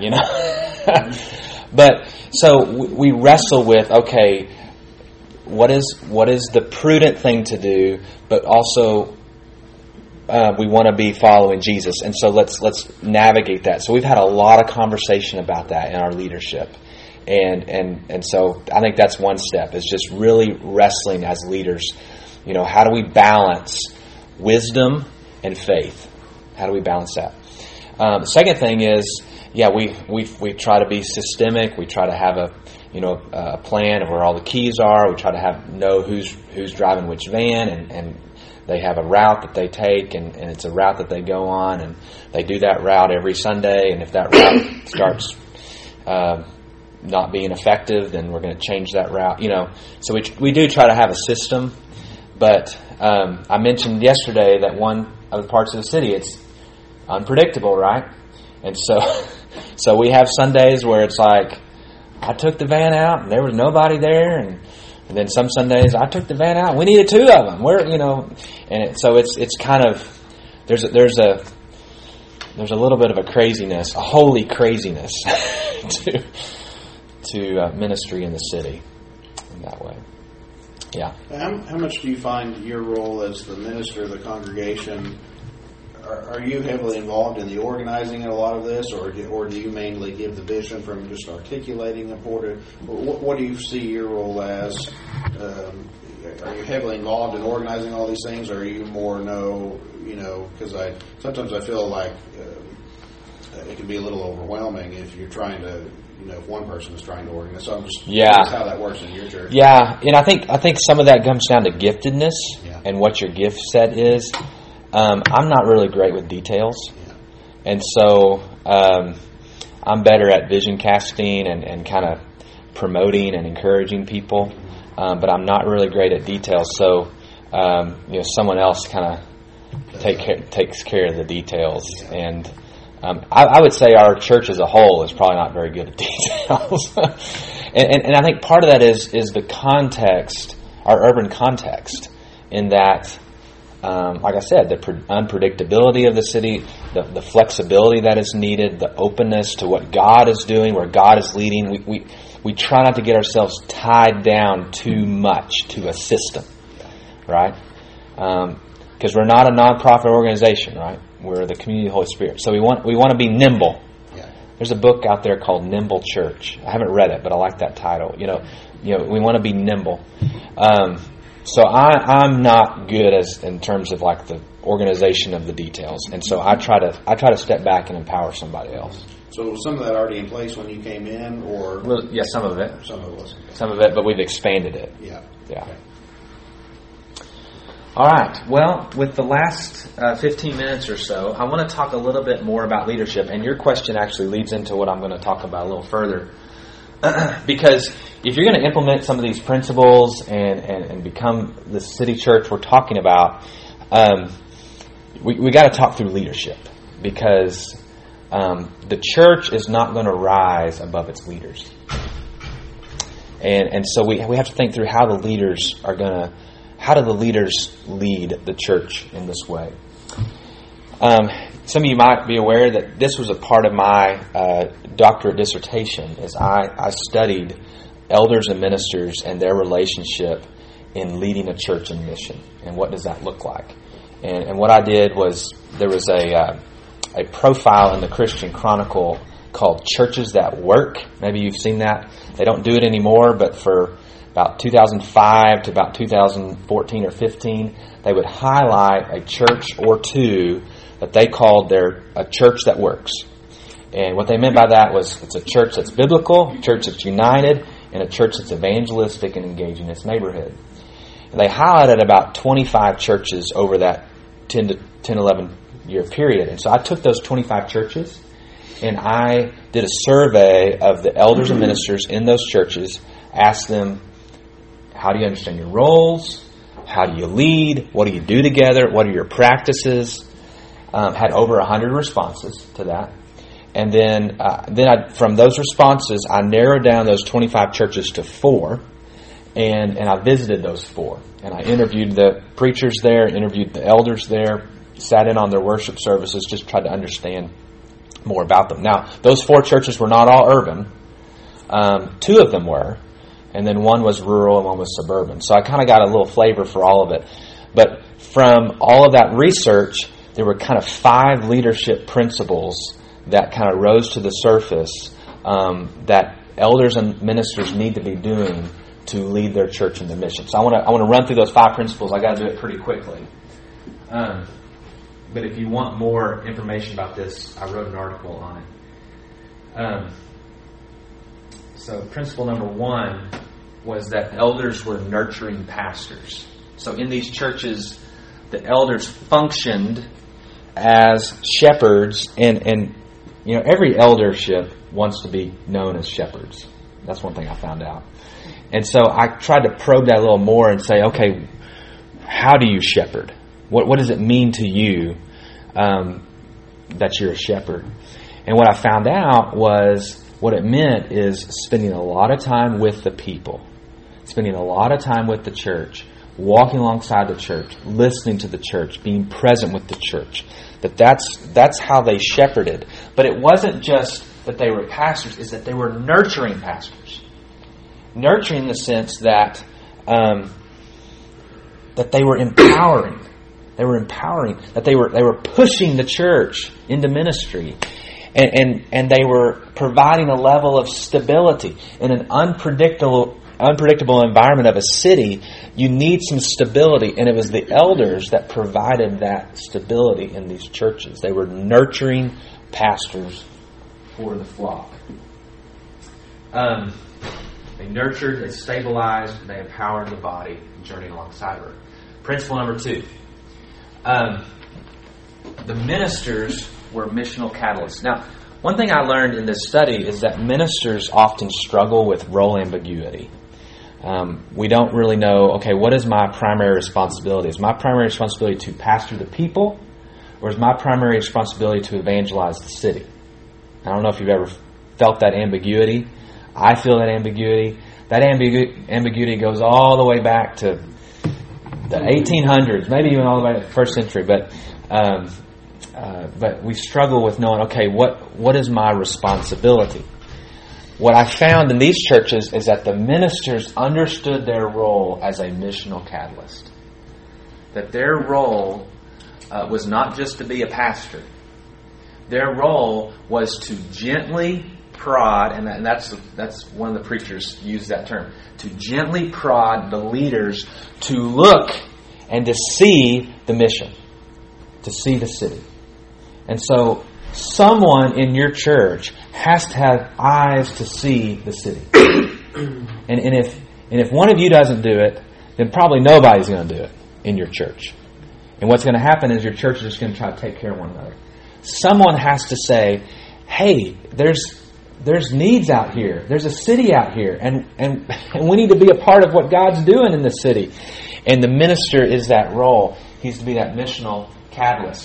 Speaker 1: But so we wrestle with, okay, what is the prudent thing to do, but also we want to be following Jesus, and so let's navigate that. So we've had a lot of conversation about that in our leadership, and so I think that's one step, is just really wrestling as leaders. How do we balance wisdom and faith? How do we balance that? The second thing is, we try to be systemic. We try to have a plan of where all the keys are. We try to know who's driving which van, and they have a route that they take, and it's a route that they go on, and they do that route every Sunday. And if that route starts not being effective, then we're going to change that route. So we do try to have a system. But I mentioned yesterday that one of the parts of the city, it's unpredictable, right? And so we have Sundays where it's like, I took the van out and there was nobody there, and then some Sundays I took the van out and we needed two of them. So it's kind of there's a little bit of a craziness, a holy craziness to ministry in the city in that way. Yeah.
Speaker 3: How much do you find your role as the minister of the congregation? Are you heavily involved in the organizing of a lot of this, or do you mainly give the vision from just articulating the port? What do you see your role as? Are you heavily involved in organizing all these things, or are you more because sometimes I feel like it can be a little overwhelming if you're trying to, if one person is trying to organize. So I'm just curious how that works in your church.
Speaker 1: Yeah, and I think some of that comes down to giftedness and what your gift set is. I'm not really great with details, and so I'm better at vision casting and kind of promoting and encouraging people, but I'm not really great at details. So, someone else kind of takes care of the details. And I would say our church as a whole is probably not very good at details. and I think part of that is the context, our urban context, in that, like I said, the unpredictability of the city, the flexibility that is needed, the openness to what God is doing, where God is leading. We try not to get ourselves tied down too much to a system, right? Because we're not a nonprofit organization, right? We're the community of the Holy Spirit. So we want to be nimble. Yeah. There's a book out there called Nimble Church. I haven't read it, but I like that title. We want to be nimble. So I'm not good in terms of like the organization of the details, and so I try to step back and empower somebody else.
Speaker 3: So was some of that already in place when you came in, or?
Speaker 1: Well, yeah, some of it.
Speaker 3: Some of it was.
Speaker 1: Some of it, but we've expanded it.
Speaker 3: Yeah.
Speaker 1: Yeah. Okay. All right. Well, with the last 15 minutes or so, I want to talk a little bit more about leadership, and your question actually leads into what I'm going to talk about a little further. Because if you're going to implement some of these principles and become the city church we're talking about, we got to talk through leadership, because the church is not going to rise above its leaders, and so we have to think through how the leaders lead the church in this way. Some of you might be aware that this was a part of my doctorate dissertation, as I studied elders and ministers and their relationship in leading a church in mission, and what does that look like. And what I did was, there was a profile in the Christian Chronicle called Churches That Work. Maybe you've seen that. They don't do it anymore, but for about 2005 to about 2014 or 15, they would highlight a church or two that they called a church that works. And what they meant by that was, it's a church that's biblical, a church that's united, and a church that's evangelistic and engaging its neighborhood. And they highlighted about 25 churches over that 10, 11 year period. And so I took those 25 churches and I did a survey of the elders and ministers in those churches, asked them, how do you understand your roles? How do you lead? What do you do together? What are your practices? Had over 100 responses to that. And then from those responses, I narrowed down those 25 churches to 4. And I visited those 4. And I interviewed the preachers there, interviewed the elders there, sat in on their worship services, just tried to understand more about them. Now, those 4 churches were not all urban. 2 of them were. And then 1 was rural and 1 was suburban. So I kind of got a little flavor for all of it. But from all of that research, there were kind of 5 leadership principles that kind of rose to the surface that elders and ministers need to be doing to lead their church in the mission. So I want to run through those 5 principles. I got to do it pretty quickly. But if you want more information about this, I wrote an article on it. So principle number 1 was that elders were nurturing pastors. So in these churches, the elders functioned as shepherds, and every eldership wants to be known as shepherds. That's one thing I found out. And so I tried to probe that a little more and say, okay, how do you shepherd? What does it mean to you that you're a shepherd? And what I found out was, what it meant is spending a lot of time with the people, spending a lot of time with the church, walking alongside the church, listening to the church, being present with the church. That's how they shepherded. But it wasn't just that they were pastors, it's that they were nurturing pastors. Nurturing in the sense that that they were empowering. They were empowering, that they were pushing the church into ministry. And they were providing a level of stability. In an unpredictable environment of a city, you need some stability. And it was the elders that provided that stability in these churches. They were nurturing pastors for the flock. They nurtured, they stabilized, they empowered the body, journeying alongside her. Principle number 2. The ministers were missional catalysts. Now, One thing I learned in this study is that ministers often struggle with role ambiguity. We don't really know, okay, what is my primary responsibility? Is my primary responsibility to pastor the people, or is my primary responsibility to evangelize the city? I don't know if you've ever felt that ambiguity. I feel that ambiguity. That ambiguity goes all the way back to the 1800s, maybe even all the way to the first century. But we struggle with knowing, okay, what is my responsibility? What I found in these churches is that the ministers understood their role as a missional catalyst. That their role was not just to be a pastor. Their role was to gently prod, and that's one of the preachers used that term, to gently prod the leaders to look and to see the mission, to see the city. And so someone in your church has to have eyes to see the city. and if one of you doesn't do it, then probably nobody's going to do it in your church. And what's going to happen is your church is just going to try to take care of one another. Someone has to say, hey, there's needs out here. There's a city out here. And we need to be a part of what God's doing in the city. And the minister is that role. He's to be that missional catalyst.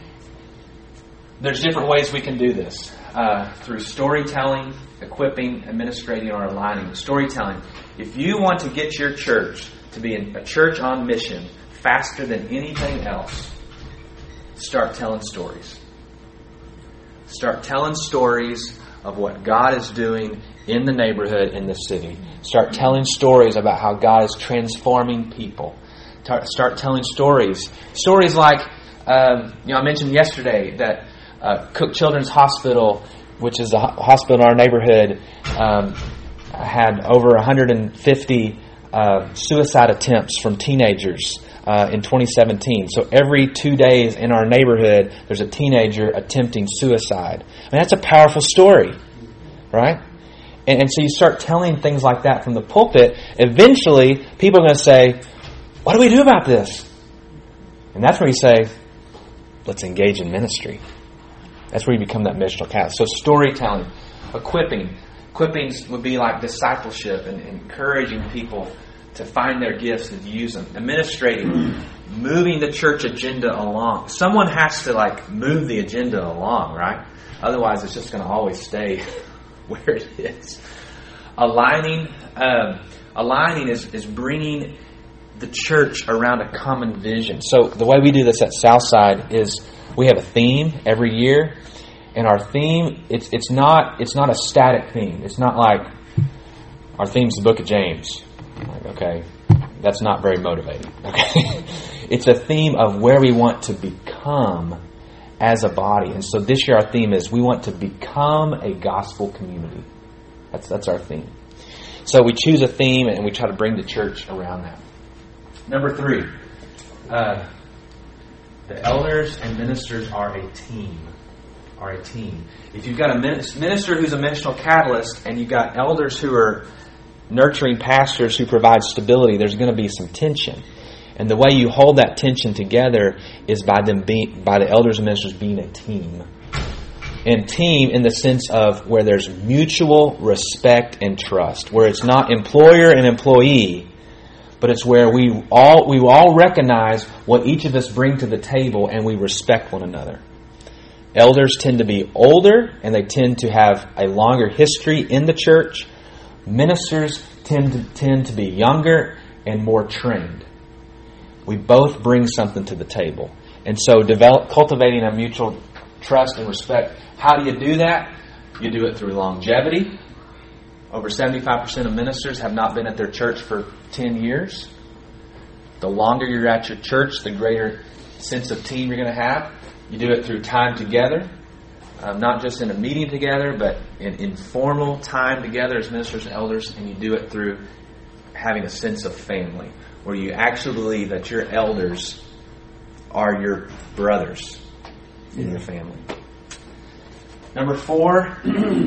Speaker 1: There's different ways we can do this. Through storytelling, equipping, administrating, or aligning. Storytelling. If you want to get your church to be a church on mission faster than anything else, start telling stories. Start telling stories of what God is doing in the neighborhood, in the city. Start telling stories about how God is transforming people. Start telling stories. Stories like, I mentioned yesterday that Cook Children's Hospital, which is a hospital in our neighborhood, had over 150 suicide attempts from teenagers in 2017. So every 2 days in our neighborhood, there's a teenager attempting suicide. I mean, that's a powerful story, right? And so you start telling things like that from the pulpit. Eventually, people are going to say, what do we do about this? And that's where you say, let's engage in ministry. That's where you become that missional catalyst. So storytelling, equipping. Equipping would be like discipleship and encouraging people to find their gifts and to use them. Administrating, moving the church agenda along. Someone has to move the agenda along, right? Otherwise, it's just going to always stay where it is. Aligning is bringing the church around a common vision. So the way we do this at Southside is we have a theme every year, and our theme it's not a static theme. It's not like our theme's the Book of James. Okay, that's not very motivating. Okay, it's a theme of where we want to become as a body. And so this year our theme is we want to become a gospel community. That's our theme. So we choose a theme and we try to bring the church around that. Number 3, the elders and ministers are a team. If you've got a minister who's a missional catalyst and you've got elders who are nurturing pastors who provide stability, there's going to be some tension. And the way you hold that tension together is by the elders and ministers being a team. And team in the sense of where there's mutual respect and trust, where it's not employer and employee, but it's where we all recognize what each of us bring to the table and we respect one another. Elders tend to be older and they tend to have a longer history in the church. Ministers tend to be younger and more trained. We both bring something to the table. And so cultivating a mutual trust and respect. How do you do that? You do it through longevity. Over 75% of ministers have not been at their church for 10 years. The longer you're at your church, the greater sense of team you're going to have. You do it through time together. Not just in a meeting together, but in informal time together as ministers and elders. And you do it through having a sense of family, where you actually believe that your elders are your brothers in your family. Number 4,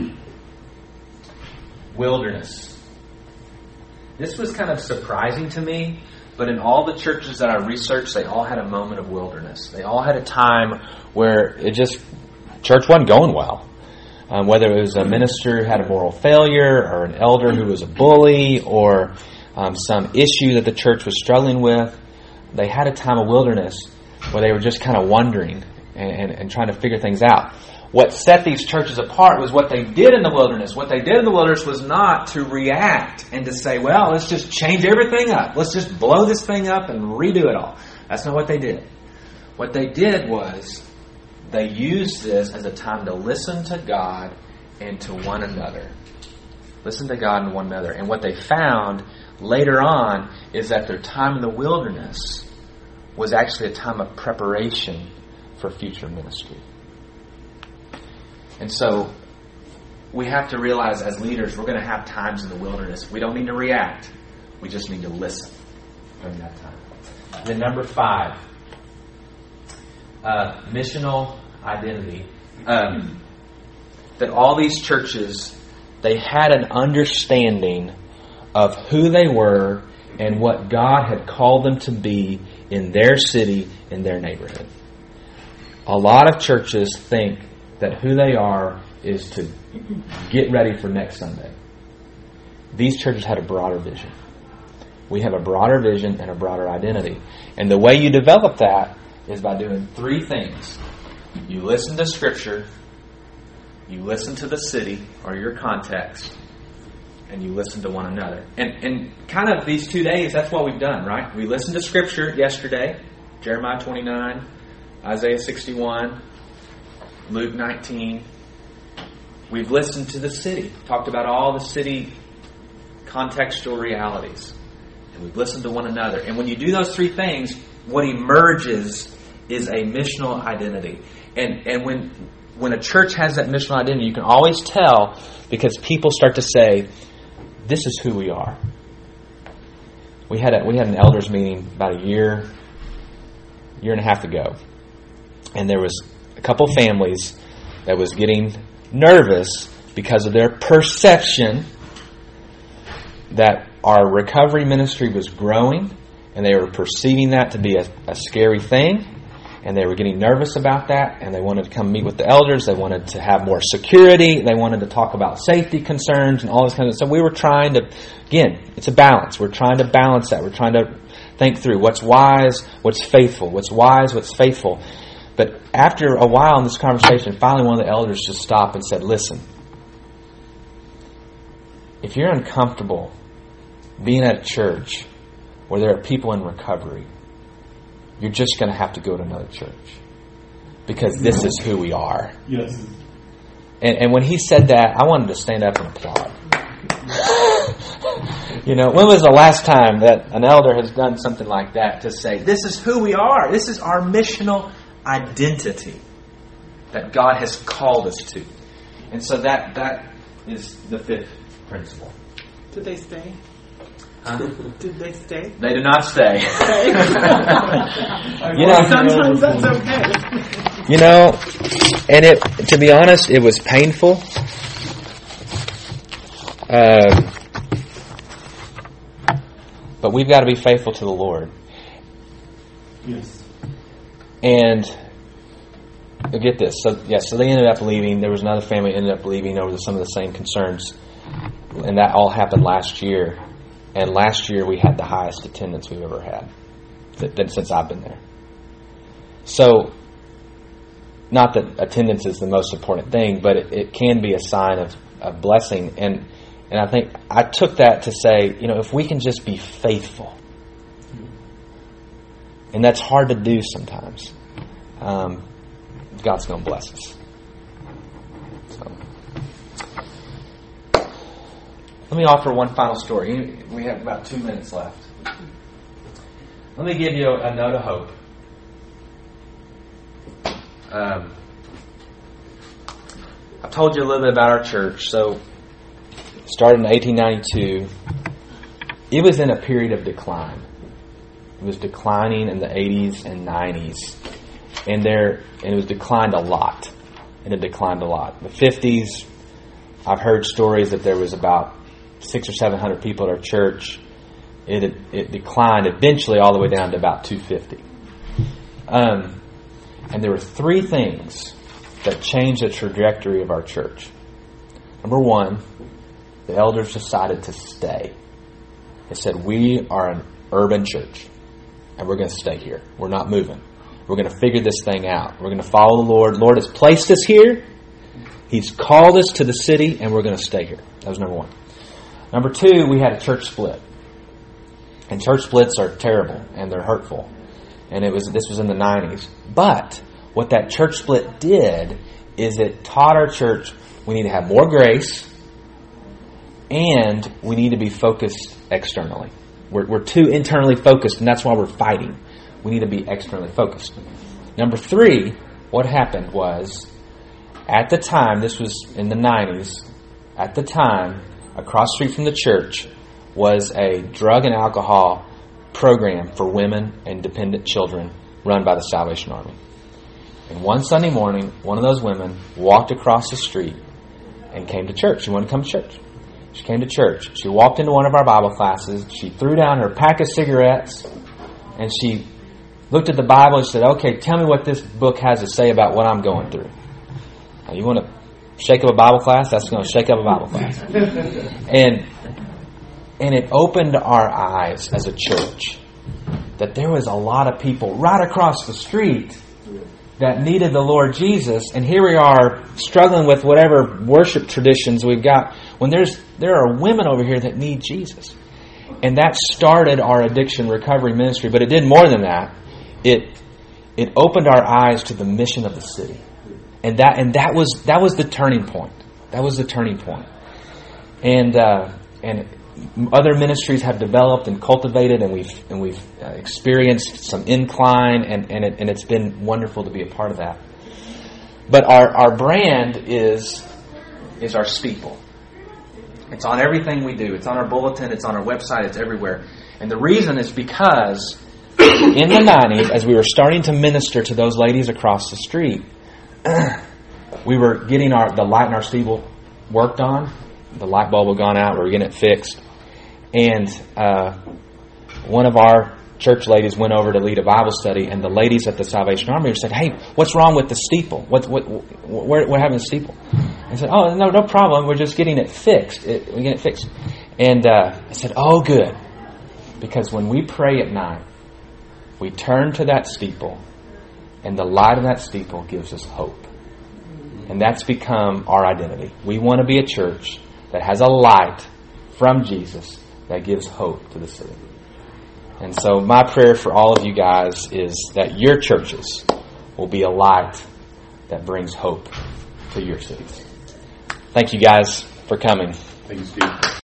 Speaker 1: wilderness. This was kind of surprising to me, but in all the churches that I researched, they all had a moment of wilderness. They all had a time where church wasn't going well. whether it was a minister who had a moral failure, or an elder who was a bully, or some issue that the church was struggling with. They had a time of wilderness where they were just kind of wondering and trying to figure things out. What set these churches apart was what they did in the wilderness. What they did in the wilderness was not to react and to say, well, let's just change everything up. Let's just blow this thing up and redo it all. That's not what they did. What they did was they used this as a time to listen to God and to one another. Listen to God and one another. And what they found later on is that their time in the wilderness was actually a time of preparation for future ministry. And so we have to realize as leaders, we're going to have times in the wilderness. We don't need to react. We just need to listen during that time. Then number 5, missional identity. That all these churches, they had an understanding of who they were and what God had called them to be in their city, in their neighborhood. A lot of churches think that who they are is to get ready for next Sunday. These churches had a broader vision. We have a broader vision and a broader identity. And the way you develop that is by doing 3 things. You listen to Scripture, you listen to the city or your context, and you listen to one another. And kind of these 2 days, that's what we've done, right? We listened to Scripture yesterday, Jeremiah 29, Isaiah 61, Luke 19. We've listened to the city, talked about all the city contextual realities. And we've listened to one another. And when you do those 3 things, what emerges is a missional identity. And when a church has that missional identity, you can always tell because people start to say, this is who we are. We had an elders meeting about a year and a half ago. And there was a couple families that was getting nervous because of their perception that our recovery ministry was growing, and they were perceiving that to be a scary thing, and they were getting nervous about that, and they wanted to come meet with the elders. They wanted to have more security. They wanted to talk about safety concerns and all this kind of stuff. So we were trying to, again, it's a balance. We're trying to balance that. We're trying to think through what's wise, what's faithful, what's wise, what's faithful. But after a while in this conversation, finally one of the elders just stopped and said, listen, if you're uncomfortable being at a church where there are people in recovery, you're just going to have to go to another church. Because this is who we are.
Speaker 2: Yes.
Speaker 1: And when he said that, I wanted to stand up and applaud. You know, when was the last time that an elder has done something like that to say, this is who we are. This is our missional identity that God has called us to. And so that is the 5th principle.
Speaker 7: Did they stay? Did they stay?
Speaker 1: They did not stay.
Speaker 7: Sometimes that's okay.
Speaker 1: You know, and to be honest, it was painful. But we've got to be faithful to the Lord.
Speaker 2: Yes.
Speaker 1: And get this. So they ended up leaving. There was another family ended up leaving over some of the same concerns. And that all happened last year. And last year we had the highest attendance we've ever had since I've been there. So, not that attendance is the most important thing, but it can be a sign of blessing. And I think I took that to say, you know, if we can just be faithful, and that's hard to do sometimes, God's going to bless us. So, let me offer one final story. We have about 2 minutes left. Let me give you a note of hope. I've told you a little bit about our church. So, it started in 1892. It was in a period of decline. It was declining in the 80s and 90s. And it was declined a lot. And it declined a lot. The 50s, I've heard stories that there was about 600 or 700 people at our church. It declined eventually all the way down to about 250. And there were 3 things that changed the trajectory of our church. Number one, the elders decided to stay. They said, we are an urban church, and we're going to stay here. We're not moving. We're going to figure this thing out. We're going to follow the Lord. The Lord has placed us here. He's called us to the city, and we're going to stay here. That was number one. Number two, we had a church split. And church splits are terrible, and they're hurtful. And this was in the 90s. But what that church split did is it taught our church we need to have more grace, and we need to be focused externally. We're too internally focused, and that's why we're fighting. We need to be externally focused. Number three, what happened was, at the time, this was in the 90s, at the time, across the street from the church was a drug and alcohol program for women and dependent children run by the Salvation Army. And one Sunday morning, one of those women walked across the street and came to church. She wanted to come to church. She came to church. She walked into one of our Bible classes. She threw down her pack of cigarettes, and she looked at the Bible and said, okay, tell me what this book has to say about what I'm going through. Now, you want to shake up a Bible class? That's going to shake up a Bible class. And it opened our eyes as a church that there was a lot of people right across the street that needed the Lord Jesus, and here we are struggling with whatever worship traditions we've got when there are women over here that need Jesus. And that started our addiction recovery ministry, but it did more than that. It opened our eyes to the mission of the city. And that was the turning point. That was the turning point. And other ministries have developed and cultivated, and we've experienced some incline, and it's been wonderful to be a part of that. But our brand is our steeple. It's on everything we do. It's on our bulletin. It's on our website. It's everywhere. And the reason is because in the 90s, as we were starting to minister to those ladies across the street, we were getting the light in our steeple worked on. The light bulb had gone out. We were getting it fixed. And one of our church ladies went over to lead a Bible study, and the ladies at the Salvation Army said, "Hey, what's wrong with the steeple? What happened to the steeple?" I said, "Oh, no problem. We're just getting it fixed. We're getting it fixed." And I said, "Oh, good, because when we pray at night, we turn to that steeple, and the light of that steeple gives us hope, and that's become our identity. We want to be a church that has a light from Jesus that gives hope to the city." And so my prayer for all of you guys is that your churches will be a light that brings hope to your cities. Thank you guys for coming.
Speaker 3: Thank you, Steve.